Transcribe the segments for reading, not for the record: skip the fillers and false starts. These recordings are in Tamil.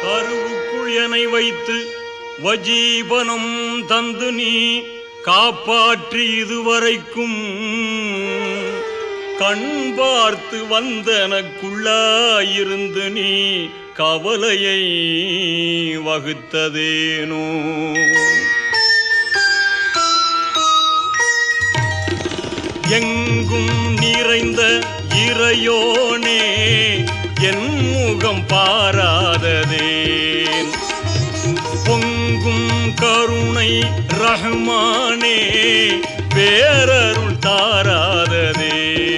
கருவுக்குள் என்னை வைத்து வஜீபனம் தந்து நீ காப்பாற்றி இதுவரைக்கும் கண் பார்த்து வந்தனக்குள்ளாயிருந்து நீ கவலையை வகுத்ததேனோ. எங்கும் நிறைந்த இறையோனே என் முகம் பாராததேன். பொங்கும் கருணை ரஹ்மானே பேரருள் தாராததே.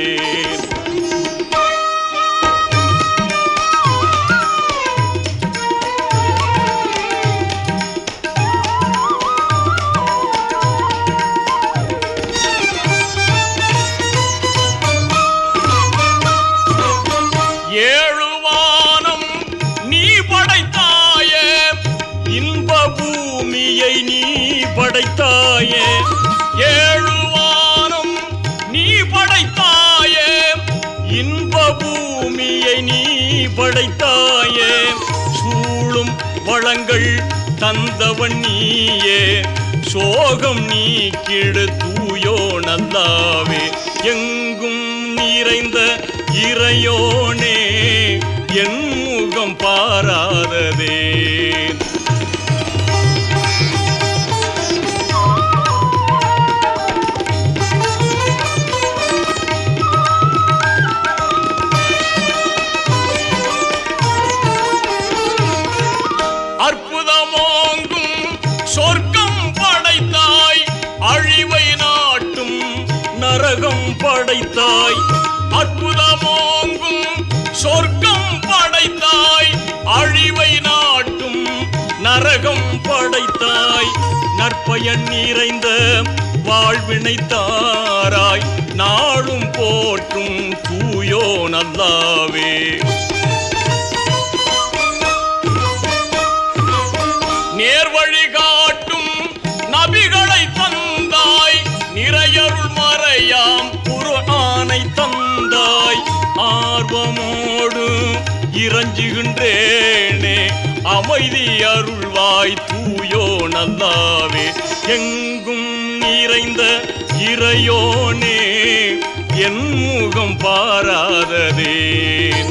ஏழுவானம் நீ படைத்தாயே, இன்ப பூமியை நீ படைத்தாயே. ஏழுவானம் நீ படைத்தாயே, இன்ப பூமியை நீ படைத்தாயே. சூழும் வளங்கள் தந்தவன் நீயே, சோகம் நீக்கிடு தூயோ நல்லாவே. எங்கும் நிறைந்த இறையோனே என் முகம் பாராததே. அற்புதமோங்கும் சொர்க்கம் படைத்தாய், அழிவை நாட்டும் நரகம் படைத்தாய். அற்புதமோங்கும் சொர்க்கம் படைத்தாய், அழிவை நாட்டும் நரகம் படைத்தாய். நற்பயன் நிறைந்த வாழ்வினை தாராய், நாளும் போற்றும் தூயோ நல்லாவே. நேர்வழி காட்டும் நபிகளை தந்தாய், நிறையருள் மறையாம் குர்ஆனை தந்தாய். ஆர்வமோடு இறஞ்சுகின்றேனே, அமைதி அருள்வாய் தூயோ நல்லாவே. எங்கும் நிறைந்த இறையோனே என் முகம் பாராததே.